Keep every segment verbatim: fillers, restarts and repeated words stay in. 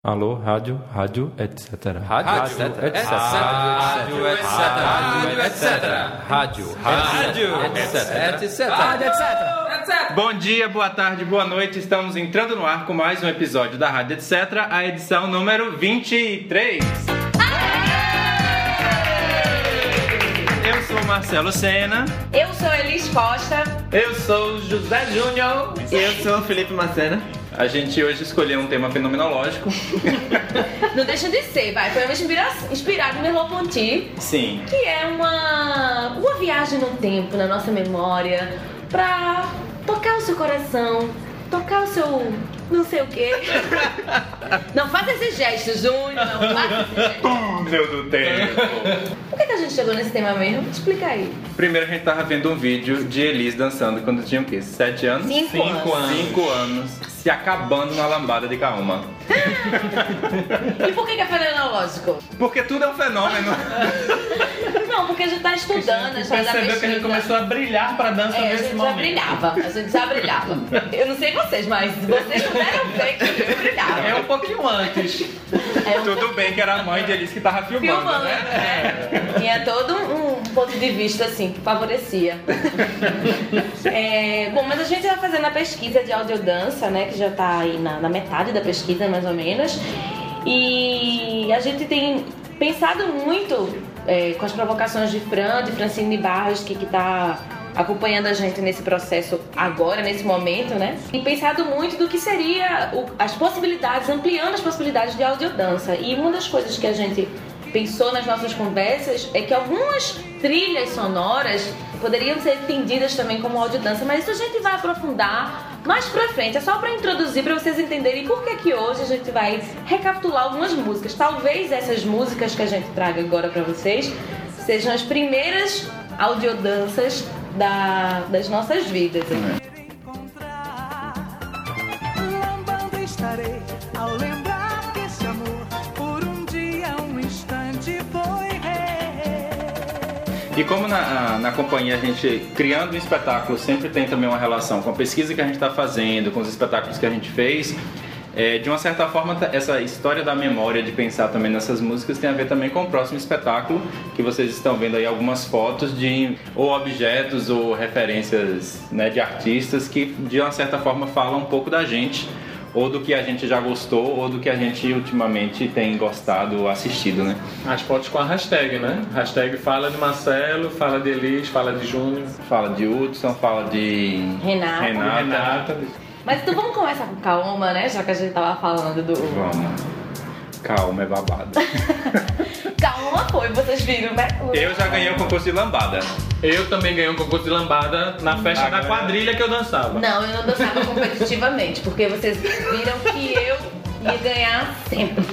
Alô, rádio, rádio, etcétera. Rádio, rádio, etcétera. etcétera. Rádio, etcétera. Rádio, etcétera. Rádio, rádio, etcétera. etcétera. Bom dia, boa tarde, boa noite. Estamos entrando no ar com mais um episódio da Rádio Etcétera, a edição número vinte e três. Eu sou o Marcelo Sena. Eu sou Elis Costa. Eu sou o José Júnior. E eu sou o Felipe Macena. A gente hoje escolheu um tema fenomenológico. Não deixa de ser, vai. Foi inspirado em Merleau-Ponty. Sim. Que é uma, uma viagem no tempo, na nossa memória, pra tocar o seu coração, tocar o seu não sei o quê. Não faça esse gesto, Júnior. Não faça esse gesto. Meu do tempo. Por que, que a gente chegou nesse tema mesmo? Explica aí. Primeiro a gente tava vendo um vídeo de Elis dançando quando tinha o quê? Sete anos? Cinco, Cinco anos. Cinco anos. Se acabando na lambada de Kaoma. E por que, que é fenomenológico? Porque tudo é um fenômeno. Não, porque a gente tá estudando, a gente tá Percebeu que a gente começou a brilhar pra dança É, a nesse gente momento. já brilhava, a gente já brilhava. Eu não sei vocês, mas vocês puderam ver que a gente brilhava. É um pouquinho antes. É um Tudo bem que era a mãe de Elis que tava filmando, filmando, né? é. Tinha todo um, um ponto de vista assim que favorecia. É, bom, mas a gente vai fazendo a pesquisa de audiodança, né, que já tá aí na, na metade da pesquisa, mais ou menos. E a gente tem pensado muito é, com as provocações de Fran, de Francine Barros, que, que tá acompanhando a gente nesse processo agora, nesse momento, né? E pensado muito do que seria o, as possibilidades, ampliando as possibilidades de audiodança. E uma das coisas que a gente pensou nas nossas conversas é que algumas trilhas sonoras poderiam ser entendidas também como audiodança, mas isso a gente vai aprofundar mais pra frente. É só pra introduzir, pra vocês entenderem por que que hoje a gente vai recapitular algumas músicas. Talvez essas músicas que a gente traga agora pra vocês sejam as primeiras audiodanças da, das nossas vidas. Né? E como na, na companhia a gente, criando um espetáculo, sempre tem também uma relação com a pesquisa que a gente está fazendo, com os espetáculos que a gente fez, é, de uma certa forma essa história da memória, de pensar também nessas músicas, tem a ver também com o próximo espetáculo, que vocês estão vendo aí algumas fotos de ou objetos ou referências, né, de artistas que de uma certa forma falam um pouco da gente, ou do que a gente já gostou, ou do que a gente ultimamente tem gostado ou assistido, né? As fotos com a hashtag, né? Hashtag fala de Marcelo, fala de Elis, fala de Júnior. Fala de Hudson, fala de Renata. Renata. Renata. Mas então vamos começar com Kaoma, né? Já que a gente tava falando do... Vamos. Calma, é babado. Kaoma foi, vocês viram, né? Eu já ganhei o concurso de lambada. Eu também ganhei um concurso de lambada na festa Ah, da galera. quadrilha que eu dançava. Não, eu não dançava competitivamente, porque vocês viram que eu ia ganhar sempre.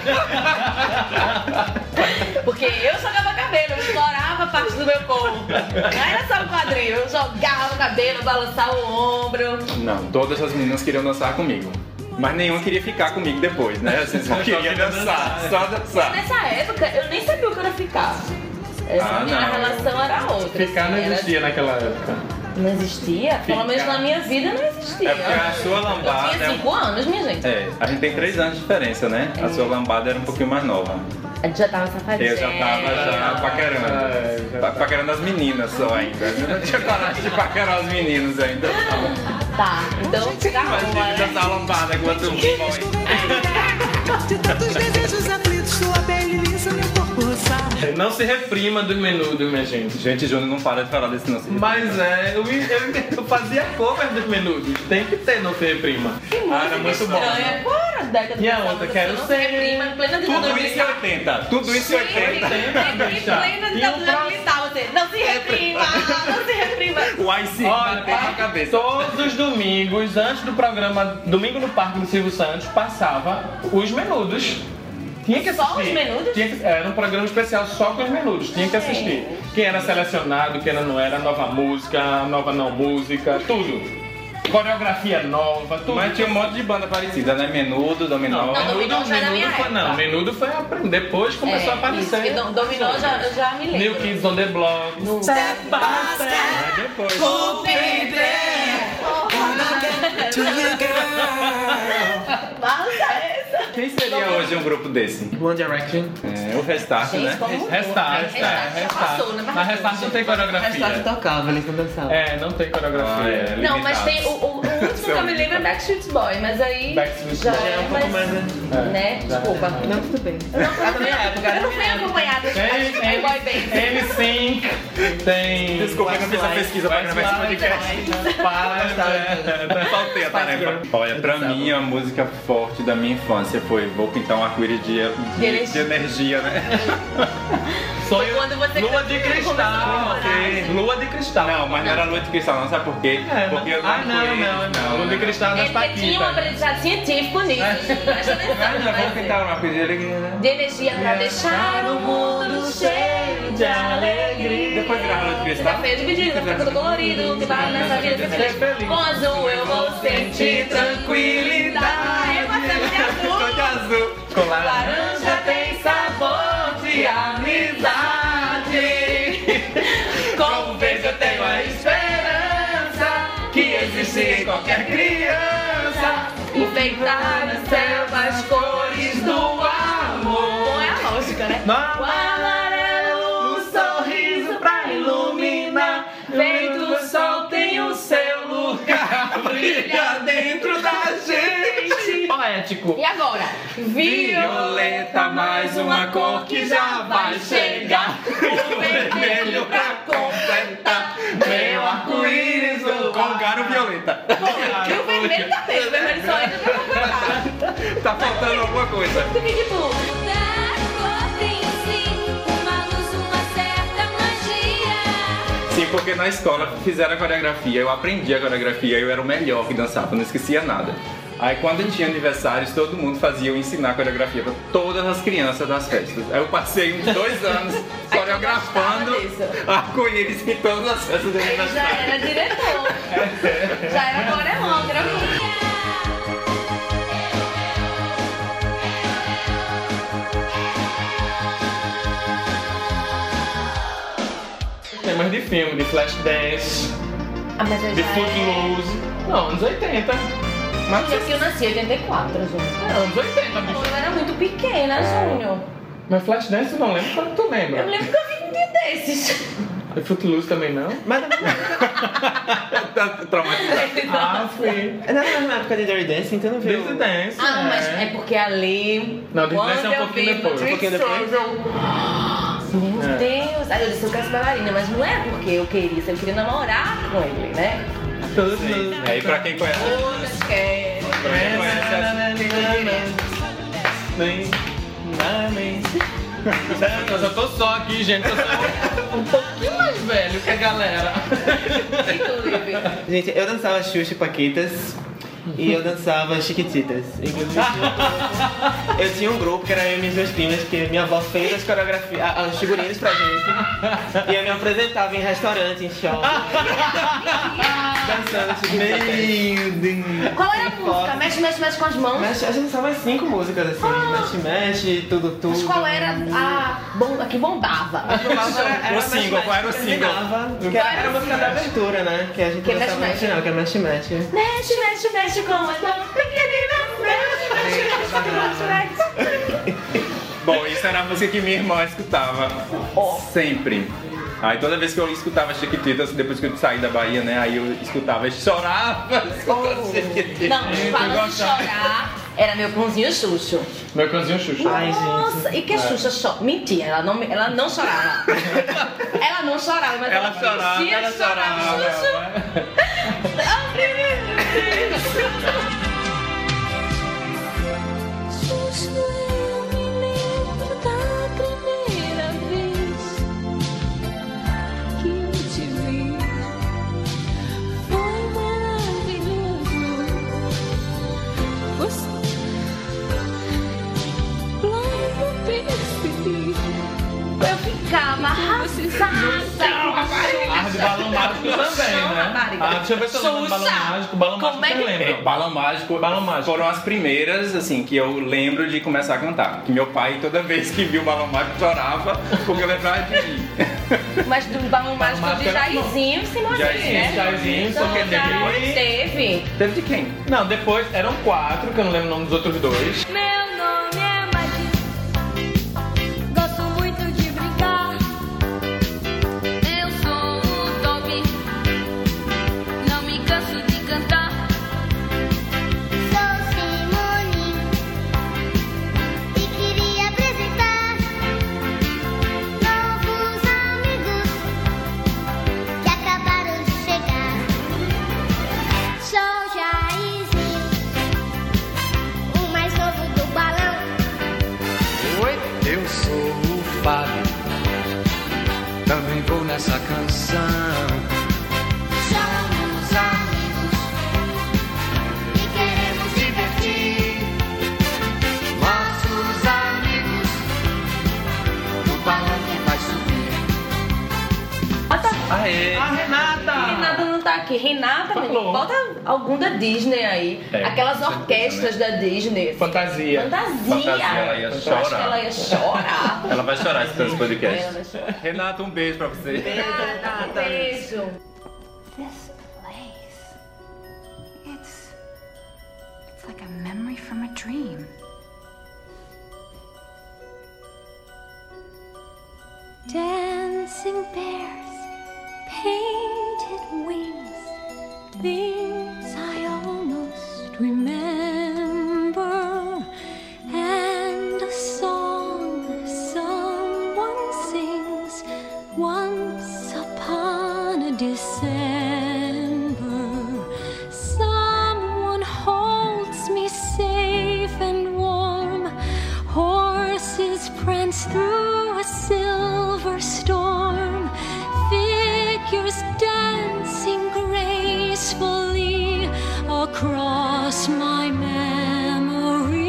Porque eu jogava cabelo, eu explorava parte do meu corpo. Não era só o quadril, eu jogava o cabelo, balançava o ombro. Não, todas as meninas queriam dançar comigo. Mas nenhuma queria ficar comigo depois, né? Vocês só queriam queria dançar, só dançar. Nessa época, eu nem sabia o que era ficar. Essa Ah, minha não. relação era outra. Ficar não assim, era- existia naquela época. Não existia? Pelo menos Ficar. na minha vida não existia. É porque a sua lambada Eu tinha é um- cinco anos, minha gente. É, a gente tem três anos de diferença, né? A sua lambada era um pouquinho mais nova. A gente já tava safadinha. Eu já tava já paquerando. É, já Pa- Paquerando as meninas só ainda. Eu não tinha coragem de paquerar os meninos ainda. Tá, então calma, Imagina né? dançar lambada com outro boy. De tantos desejos aflitos, sua pele lisa, meu corpo roçar. Não se reprima dos menudos, minha gente. Gente, Júnior não para de falar desse não. Mas é, eu, eu, eu fazia cover dos menudos. Tem que ter, não se reprima. Ah, era muito bom. Estranha. Qual era a década E a de outra, você quero não ser. se reprima em plena Tudo ditadura isso é oitenta. Tudo isso é oitenta. Em plena E o ditadura próximo- militar, você não se reprima, não se reprima. O I C Olha, bateu na cabeça. todos os domingos, antes do programa Domingo no Parque do Silvio Santos, passava os menudos. Tinha que Só assistir. os menudos? Tinha que, era um programa especial só com os menudos. Tinha que assistir. Quem era selecionado, quem não era, nova música, nova não música, tudo. Coreografia nova, tudo. Mas tinha um monte de banda parecida, né? Menudo, Dominó. Não, Dominó já é da minha foi, não, época. menudo foi a, depois começou a É, aparecer. isso, que dom- Dominó já, eu já me lembro. New Kids on the Block. No- Step by step. Mas depois. Oh, baby, Balança essa. Quem seria hoje um grupo desse? One Direction. É, o Restart, Gente, né? como Restart, Restart, é, já Restart. passou, né? Mas Restart não tem coreografia. Restart tocava, eles não dançavam. É, não tem coreografia. Ah, é. Não, mas tem o, o, o último que eu me lembro é Backstreet Boy, mas aí Backstreet já Boy é é um pouco mais, mais, né? Desculpa. Não, tudo bem. Eu não, É da minha época, é eu da não minha fui época. acompanhada de Tem, Backstreet tem, Boy Band. N Sync, tem... Desculpa, eu não fiz a pesquisa pra gravar esse podcast. Para, Faltei a tarefa. Olha, pra mim, a música forte da minha infância foi Vou Pintar um Arco-Íris de, de, de energia, né? Sonho, Quando você lua de começou a cristal. namorar. Lua de cristal. Não, mas não era Lua de Cristal, não. Sabe por quê? É, Porque eu ah, não, não, não. Lua de cristal das Ele tinha um Paquitas. aprendizado científico nisso. Presta atenção. Ah, não, vai Vou ver. Pintar um Arco-Íris de alegria, né? De energia pra deixar o mundo cheio de alegria. Depois virar Lua de Você Cristal. tá feio dividido, vai ficar tudo colorido. Que vai nessa vida ser feliz. Com azul eu vou sentir tranquilidade. Eu gostei de azul. Tô de azul. Com laranja. Laranja tem sabor de amizade. Com verde eu tenho a esperança que existe em qualquer criança. Enfeitar no céu as cores do amor. Bom, é a lógica, né? Não. O amarelo, um sorriso pra iluminar. Feito do sol tem o seu lugar. Brilha dentro da gente. Poético. E agora? Violeta, mais uma cor que já vai chegar. O vermelho pra completar. Meu arco-íris no Com Garo Violeta. E o vermelho também. O vermelho só entra pra completar. Tá faltando alguma coisa. Tu me tipo, Sim, porque na escola fizeram a coreografia, eu aprendi a coreografia, eu era o melhor que dançava, não esquecia nada. Aí quando tinha aniversários, todo mundo fazia eu ensinar a coreografia para todas as crianças das festas. Aí eu passei uns dois anos coreografando gostava arco-íris em todas as festas de ele já aniversário. era diretor. Já era coreógrafo. Temas de filme, de Flashdance, Ah, mas eu de já é... Footloose. Não, anos oitenta. Mas Porque aqui eu nasci em oitenta e quatro, Júnior. é, anos oitenta, bicho. Eu era muito pequena, Júnior. Mas Flashdance eu não lembro quando tu lembra. Eu me lembro que eu vi um dia desses. E Footloose também não? Mas Tá traumatizado. Ah, fui. não era na época de Dirty Dancing, então não viu? Desde Dance. Ah, não, mas é porque ali... Não, Dirty quando Dancing é um eu pouquinho vi depois. Patrick Um pouquinho depois? Swayze, Meu É. Deus! Aí eu disse, eu quero ser bailarina, mas não é porque eu queria, eu queria namorar com ele, né? Todos Sim. Aí pra quem conhece, Todas querem. pra quem conhece Eu já tô só aqui, gente. Eu sou um pouquinho mais velho que a galera. E tu, Livre? Gente, eu dançava Xuxa e Paquitas e eu dançava Chiquititas. Inclusive, eu, eu tinha um grupo que era eu e minhas duas primas, que minha avó fez as coreografias, a- os figurinos pra gente. E eu me apresentava em restaurante, em shopping. Dançando Chiquititas. Meu Deus. Qual era a música? Mexe, mexe, mexe com as mãos. Mexe, a gente dançava umas cinco músicas assim, mexe, mexe, tudo, tudo. Mas qual era a, bom, a que bombava? O single, qual era o single? Que era, era a música da abertura, né? Que a gente Que dançava mexe, no final, que é mexe, mexe. Mexe, mexe, mexe com as mãos pequeninas. Mexe, mexe, mexe, mexe, mexe. Bom, isso era a música que minha irmã escutava sempre. Aí toda vez que eu escutava Chiquititas, depois que eu saí da Bahia, né? Aí eu escutava e chorava escutando Chiquititas. Não, falando de chorar, era meu pãozinho Xuxo. Meu cãozinho Xuxa. Ai, gente. Nossa, e que a Xuxa chora? Mentira, ela não, ela não chorava. Ela não chorava, mas ela, Ela chorava, fingia ela que chorava. chorava. Xuxa. Justo eu me lembro da primeira vez que eu te vi. Foi maravilhoso. Você logo percebi. Eu ficava arrasada. Ah, de balão mágico também, né? Rapariga. Ah, deixa eu ver se eu lembro do balão Xuxa. mágico. Balão Como mágico é eu que- lembro. É, Balão Mágico, Balão Mágico. foram as primeiras, assim, que eu lembro de começar a cantar. Que meu pai, toda vez que viu o Balão Mágico, chorava, porque eu lembrava de mim. Mas do balão mágico mágico de era bom. Simoninho, Simoninho, Jairzinho, né? Jairzinho, Então, porque já depois- teve. Teve de quem? Não, depois eram quatro, que eu não lembro o nome dos outros dois. Meu nome fale. Também vou nessa canção. Somos amigos e queremos divertir. Nossos amigos, o balão que vai subir. Aê! A Renata! Renata não tá aqui. Renata, menino, Falou. bota algum da Disney aí. É, Aquelas com certeza, orquestras da Disney. Fantasia. Fantasia. Fantasia, ela ia Eu acho chorar. que ela ia chorar. Ela vai chorar escutando esse podcast. Ela vai chorar. Renata, um beijo pra você. Um beijo. This place. It's. It's like a memory from a dream. Dancing bears, painted wings, things I almost remember, and a song someone sings once upon a December. Someone holds me safe and warm, horses prance through a silver storm, figures dancing gracefully across my memory.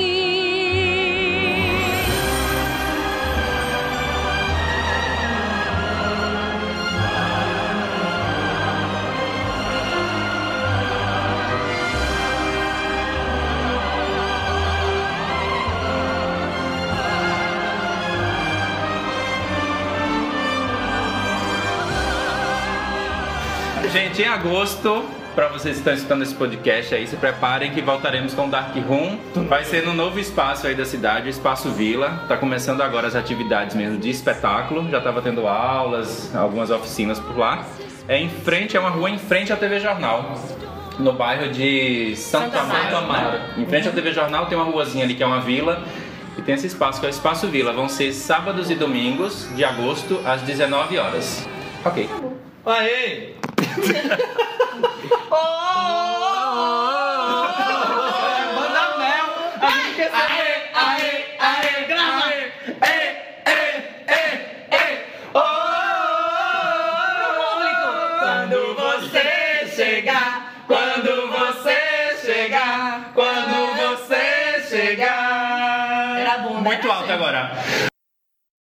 Gente, em agosto, pra vocês que estão escutando esse podcast aí, se preparem que voltaremos com o Dark Room. Vai ser no novo espaço aí da cidade, o Espaço Vila. Tá começando agora as atividades mesmo de espetáculo. Já tava tendo aulas, algumas oficinas por lá. É em frente, é uma rua em frente à T V Jornal. No bairro de Santo Santo Amaro. Amaro. Amaro. Em frente à T V Jornal tem uma ruazinha ali que é uma vila. E tem esse espaço que é o Espaço Vila. Vão ser sábados e domingos de agosto às dezenove horas. Ok. Aê! Manda mel! A gente quer saber! Aê, aê, aê, grava! Ei, ei, ei, ei! Quando você chegar, quando você chegar, quando você chegar. Era bom, né? Muito alto agora.